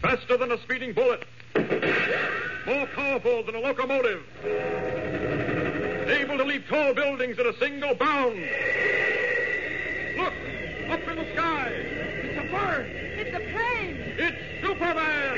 Faster than a speeding bullet. More powerful than a locomotive. Able to leap tall buildings at a single bound. Look! Up in the sky! It's a bird! It's a plane! It's Superman!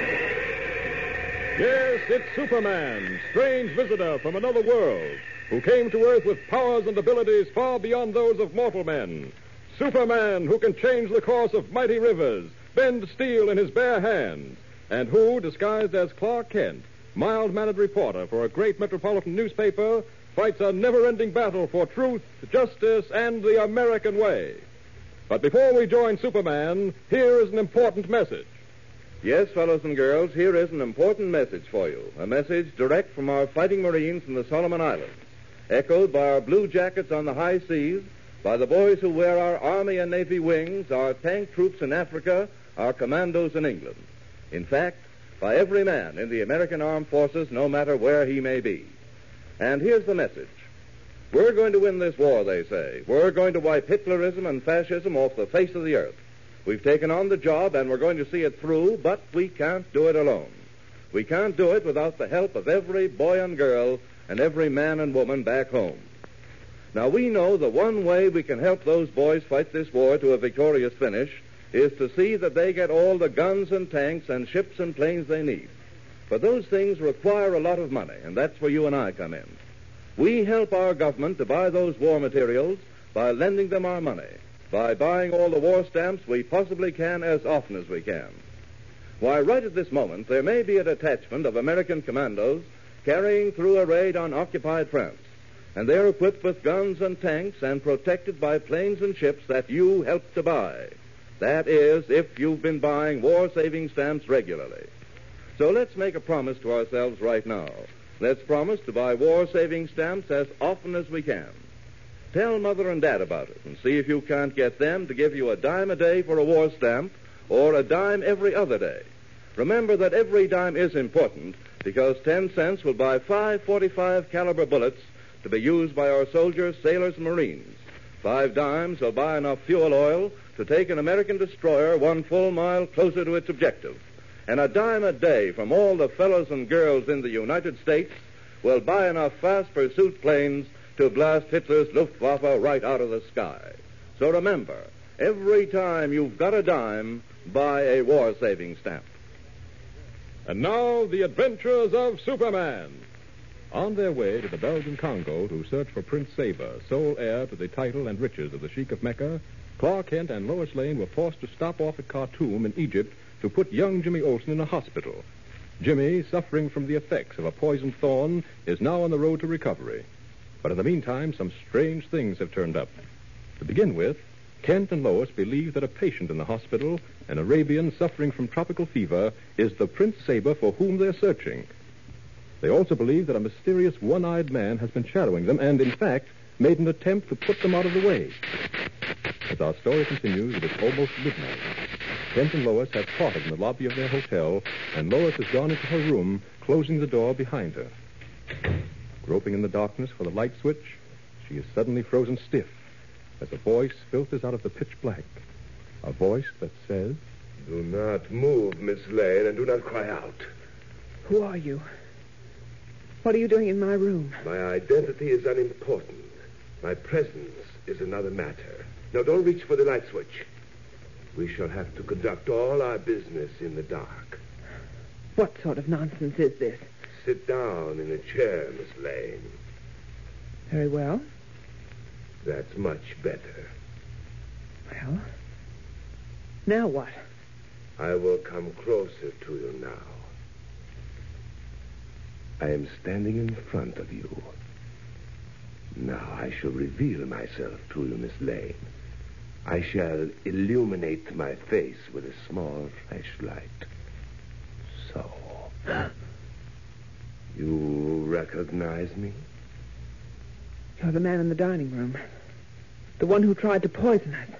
Yes, it's Superman, strange visitor from another world, who came to Earth with powers and abilities far beyond those of mortal men. Superman, who can change the course of mighty rivers, bend steel in his bare hands, and who, disguised as Clark Kent, mild-mannered reporter for a great metropolitan newspaper, fights a never-ending battle for truth, justice, and the American way. But before we join Superman, here is an important message. Yes, fellows and girls, here is an important message for you. A message direct from our fighting Marines in the Solomon Islands, echoed by our blue jackets on the high seas, by the boys who wear our Army and Navy wings, our tank troops in Africa, our commandos in England. In fact, by every man in the American Armed Forces, no matter where he may be. And here's the message. We're going to win this war, they say. We're going to wipe Hitlerism and fascism off the face of the earth. We've taken on the job, and we're going to see it through, but we can't do it alone. We can't do it without the help of every boy and girl and every man and woman back home. Now, we know the one way we can help those boys fight this war to a victorious finish is to see that they get all the guns and tanks and ships and planes they need. But those things require a lot of money, and that's where you and I come in. We help our government to buy those war materials by lending them our money, by buying all the war stamps we possibly can as often as we can. Why, right at this moment, there may be a detachment of American commandos carrying through a raid on occupied France, and they're equipped with guns and tanks and protected by planes and ships that you helped to buy. That is, if you've been buying war-saving stamps regularly. So let's make a promise to ourselves right now. Let's promise to buy war-saving stamps as often as we can. Tell Mother and Dad about it and see if you can't get them to give you a dime a day for a war stamp or a dime every other day. Remember that every dime is important because 10 cents will buy 5 .45 caliber bullets to be used by our soldiers, sailors, and Marines. 5 dimes will buy enough fuel oil to take an American destroyer 1 full mile closer to its objective. And a dime a day from all the fellows and girls in the United States will buy enough fast pursuit planes to blast Hitler's Luftwaffe right out of the sky. So remember, every time you've got a dime, buy a war-saving stamp. And now, the adventures of Superman. On their way to the Belgian Congo to search for Prince Saber, sole heir to the title and riches of the Sheik of Mecca, Clark Kent and Lois Lane were forced to stop off at Khartoum in Egypt to put young Jimmy Olsen in a hospital. Jimmy, suffering from the effects of a poisoned thorn, is now on the road to recovery. But in the meantime, some strange things have turned up. To begin with, Kent and Lois believe that a patient in the hospital, an Arabian suffering from tropical fever, is the Prince Saber for whom they're searching. They also believe that a mysterious one-eyed man has been shadowing them and, in fact, made an attempt to put them out of the way. As our story continues, it is almost midnight. Kent and Lois have parted in the lobby of their hotel, and Lois has gone into her room, closing the door behind her. Groping in the darkness for the light switch, she is suddenly frozen stiff as a voice filters out of the pitch black. A voice that says, "Do not move, Miss Lane, and do not cry out. Who are you? What are you doing in my room? My identity is unimportant. My presence is another matter. Now, don't reach for the light switch. We shall have to conduct all our business in the dark. What sort of nonsense is this? Sit down in a chair, Miss Lane. Very well. That's much better. Well, now what? I will come closer to you now. I am standing in front of you. Now I shall reveal myself to you, Miss Lane. I shall illuminate my face with a small flashlight. So. You recognize me? You're the man in the dining room. The one who tried to poison us.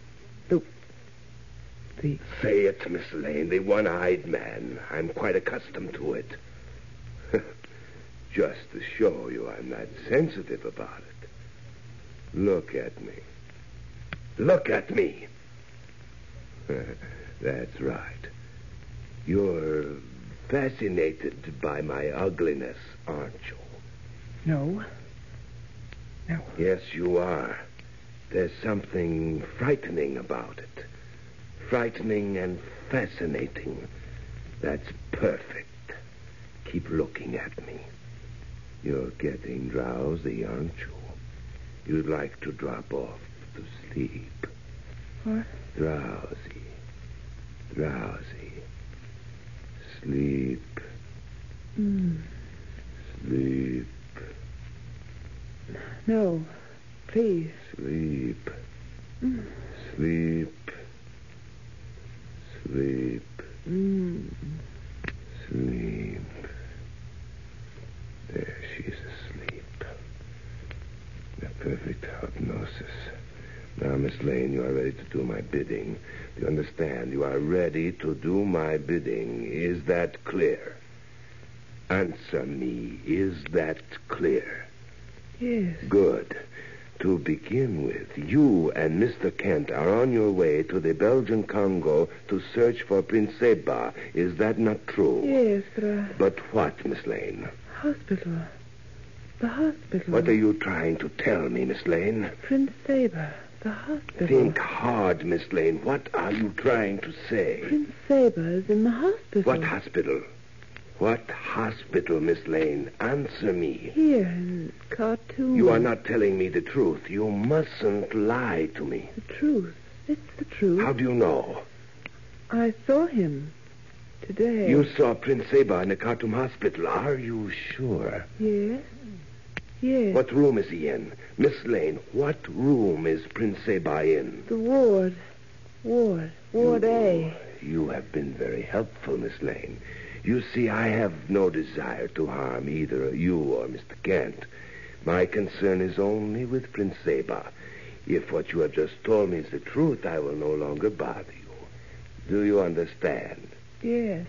The... Say it, Miss Lane, the one-eyed man. I'm quite accustomed to it. Just to show you I'm not sensitive about it. Look at me. Look at me. That's right. You're fascinated by my ugliness, aren't you? No. No. Yes, you are. There's something frightening about it. Frightening and fascinating. That's perfect. Keep looking at me. You're getting drowsy, aren't you? You'd like to drop off to sleep. What? Drowsy. Drowsy. Sleep. Sleep. No. Please. Sleep. Sleep. Sleep. Sleep. There, she's asleep. The perfect hypnosis. Now, Miss Lane, you are ready to do my bidding. Do you understand? You are ready to do my bidding. Is that clear? Answer me. Is that clear? Yes. Good. To begin with, you and Mr. Kent are on your way to the Belgian Congo to search for Prince Seba. Is that not true? Yes, But what, Miss Lane? Hospital. The hospital. What are you trying to tell me, Miss Lane? Prince Saber. The hospital. Think hard, Miss Lane. What are you trying to say? Prince Saber is in the hospital. What hospital? What hospital, Miss Lane? Answer me. Here in Khartoum. You are not telling me the truth. You mustn't lie to me. The truth. It's the truth. How do you know? I saw him today. You saw Prince Seba in the Khartoum hospital. Are you sure? Yes. Yes. What room is he in? Miss Lane, what room is Prince Seba in? The ward. Ward A. You have been very helpful, Miss Lane. You see, I have no desire to harm either you or Mr. Kent. My concern is only with Prince Seba. If what you have just told me is the truth, I will no longer bother you. Do you understand? Yes.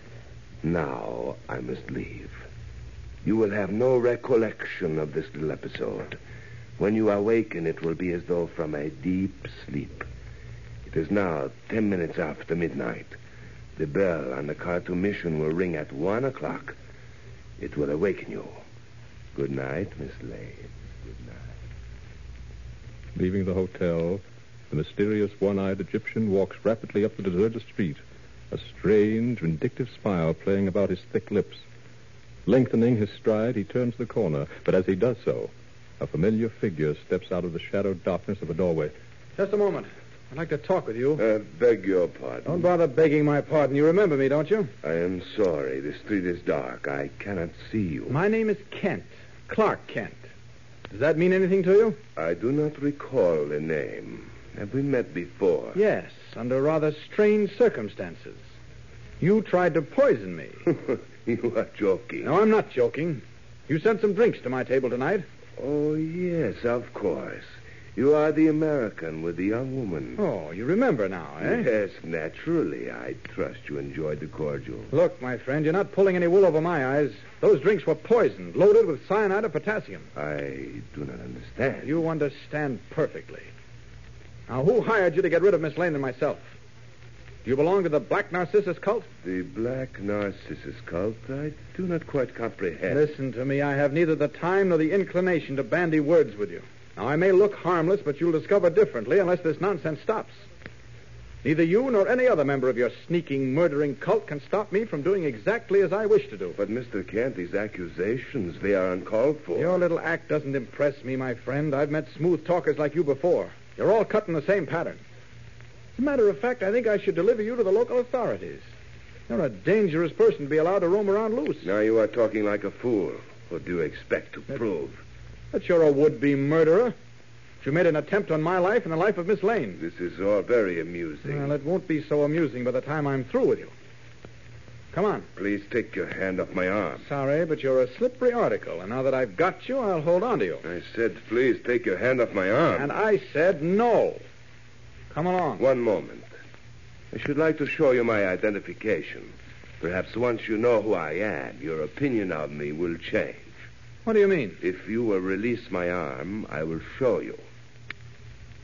Now I must leave. You will have no recollection of this little episode. When you awaken, it will be as though from a deep sleep. It is now 10 minutes after midnight. The bell on the Khartoum mission will ring at 1 o'clock. It will awaken you. Good night, Miss Lane. Good night. Leaving the hotel, the mysterious one-eyed Egyptian walks rapidly up the deserted street, a strange, vindictive smile playing about his thick lips. Lengthening his stride, he turns the corner, but as he does so, a familiar figure steps out of the shadowed darkness of a doorway. Just a moment. I'd like to talk with you. Beg your pardon. Don't bother begging my pardon. You remember me, don't you? I am sorry. The street is dark. I cannot see you. My name is Kent. Clark Kent. Does that mean anything to you? I do not recall the name. Have we met before? Yes, under rather strange circumstances. You tried to poison me. You are joking. No, I'm not joking. You sent some drinks to my table tonight. Oh, yes, of course. You are the American with the young woman. Oh, you remember now, eh? Yes, naturally. I trust you enjoyed the cordial. Look, my friend, you're not pulling any wool over my eyes. Those drinks were poisoned, loaded with cyanide of potassium. I do not understand. You understand perfectly. Now, who hired you to get rid of Miss Lane and myself? Do you belong to the Black Narcissus cult? The Black Narcissus cult? I do not quite comprehend. Listen to me. I have neither the time nor the inclination to bandy words with you. Now, I may look harmless, but you'll discover differently unless this nonsense stops. Neither you nor any other member of your sneaking, murdering cult can stop me from doing exactly as I wish to do. But, Mr. Kent, these accusations, they are uncalled for. Your little act doesn't impress me, my friend. I've met smooth talkers like you before. You're all cut in the same pattern. As a matter of fact, I think I should deliver you to the local authorities. You're a dangerous person to be allowed to roam around loose. Now you are talking like a fool. What do you expect to prove? That you're a would-be murderer. That you made an attempt on my life and the life of Miss Lane. This is all very amusing. Well, it won't be so amusing by the time I'm through with you. Come on. Please take your hand off my arm. Sorry, but you're a slippery article, and now that I've got you, I'll hold on to you. I said, please take your hand off my arm. And I said no. Come along. One moment. I should like to show you my identification. Perhaps once you know who I am, your opinion of me will change. What do you mean? If you will release my arm, I will show you.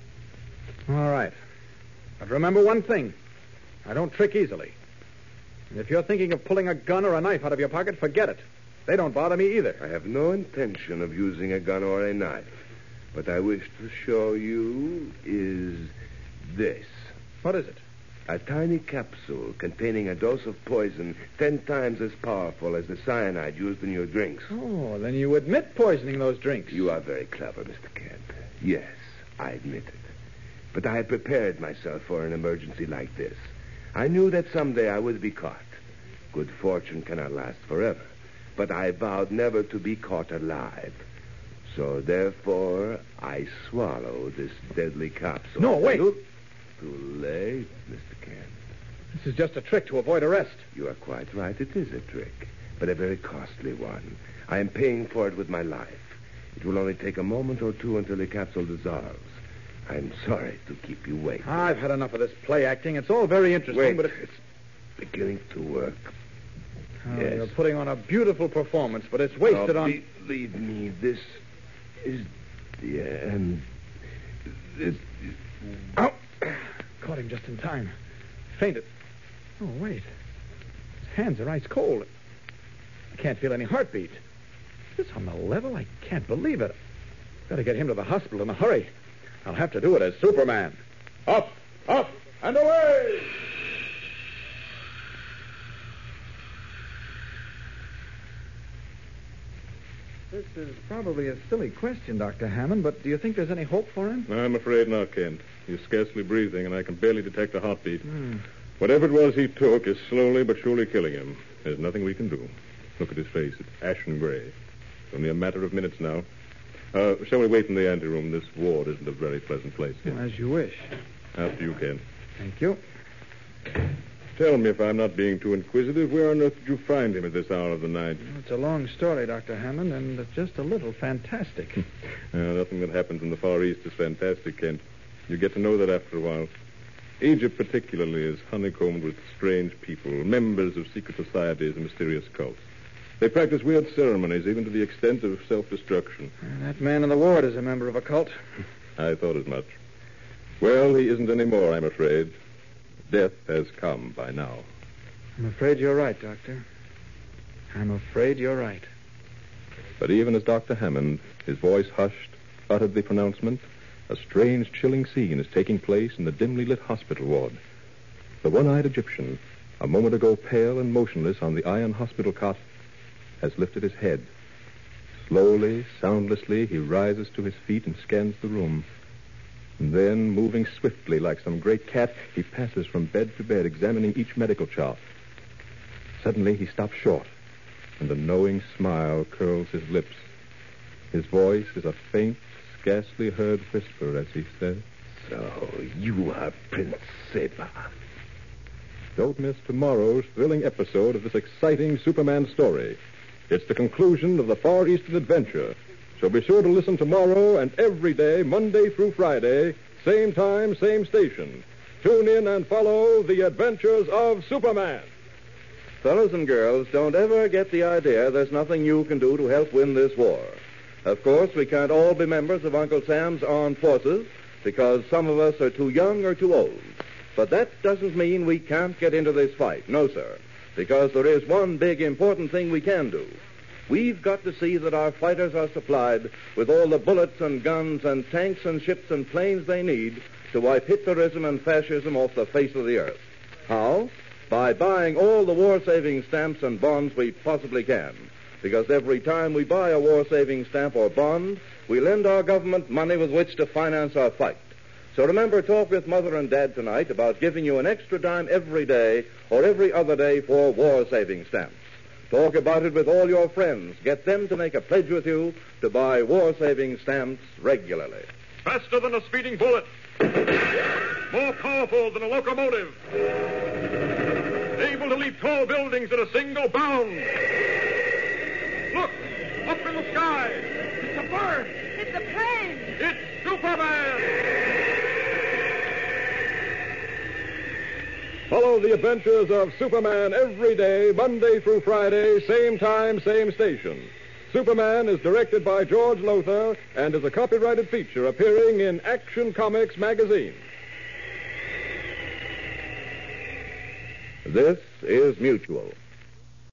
All right. But remember one thing. I don't trick easily. And if you're thinking of pulling a gun or a knife out of your pocket, forget it. They don't bother me either. I have no intention of using a gun or a knife. What I wish to show you is this. What is it? A tiny capsule containing a dose of poison 10 times as powerful as the cyanide used in your drinks. Oh, then you admit poisoning those drinks. You are very clever, Mr. Kent. Yes, I admit it. But I had prepared myself for an emergency like this. I knew that someday I would be caught. Good fortune cannot last forever. But I vowed never to be caught alive. So, therefore, I swallowed this deadly capsule. No, wait. Too late, Mr. Kent. This is just a trick to avoid arrest. You are quite right. It is a trick, but a very costly one. I am paying for it with my life. It will only take a moment or two until the capsule dissolves. I'm sorry to keep you waiting. I've had enough of this play acting. It's all very interesting, Wait, but it's beginning to work. Yes. You're putting on a beautiful performance, but it's wasted on... Believe me, this is the end. This is... Oh! Caught him just in time. Fainted. Oh, wait. His hands are ice cold. I can't feel any heartbeat. Is this on the level? I can't believe it. Better get him to the hospital in a hurry. I'll have to do it as Superman. Up, up, and away! This is probably a silly question, Dr. Hammond, but do you think there's any hope for him? I'm afraid not, Kent. He's scarcely breathing, and I can barely detect a heartbeat. Whatever it was he took is slowly but surely killing him. There's nothing we can do. Look at his face. It's ashen gray. It's only a matter of minutes now. Shall we wait in the anteroom? This ward isn't a very pleasant place. As you wish. After you, Kent. Thank you. Tell me, if I'm not being too inquisitive, where on earth did you find him at this hour of the night? It's a long story, Dr. Hammond, and just a little fantastic. Nothing that happens in the Far East is fantastic, Kent. You get to know that after a while. Egypt, particularly, is honeycombed with strange people, members of secret societies and mysterious cults. They practice weird ceremonies, even to the extent of self-destruction. That man in the ward is a member of a cult. I thought as much. Well, he isn't anymore, I'm afraid. Death has come by now. I'm afraid you're right, Doctor. I'm afraid you're right. But even as Dr. Hammond, his voice hushed, uttered the pronouncement, a strange, chilling scene is taking place in the dimly lit hospital ward. The one-eyed Egyptian, a moment ago pale and motionless on the iron hospital cot, has lifted his head. Slowly, soundlessly, he rises to his feet and scans the room. And then, moving swiftly like some great cat, he passes from bed to bed, examining each medical chart. Suddenly, he stops short, and a knowing smile curls his lips. His voice is a faint, scarcely heard whisper as he says, So, you are Prince Seba. Don't miss tomorrow's thrilling episode of this exciting Superman story. It's the conclusion of the Far Eastern adventure. So be sure to listen tomorrow and every day, Monday through Friday, same time, same station. Tune in and follow the adventures of Superman. Fellows and girls, don't ever get the idea there's nothing you can do to help win this war. Of course, we can't all be members of Uncle Sam's armed forces because some of us are too young or too old. But that doesn't mean we can't get into this fight. No, sir. Because there is one big important thing we can do. We've got to see that our fighters are supplied with all the bullets and guns and tanks and ships and planes they need to wipe Hitlerism and fascism off the face of the earth. How? By buying all the war-saving stamps and bonds we possibly can. Because every time we buy a war-saving stamp or bond, we lend our government money with which to finance our fight. So remember, talk with Mother and Dad tonight about giving you an extra dime every day or every other day for war-saving stamps. Talk about it with all your friends. Get them to make a pledge with you to buy war-saving stamps regularly. Faster than a speeding bullet. More powerful than a locomotive. Able to leap tall buildings at a single bound. Look, up in the sky. It's a bird. It's a plane. It's Superman. Follow the adventures of Superman every day, Monday through Friday, same time, same station. Superman is directed by George Lothar and is a copyrighted feature appearing in Action Comics magazine. This is Mutual.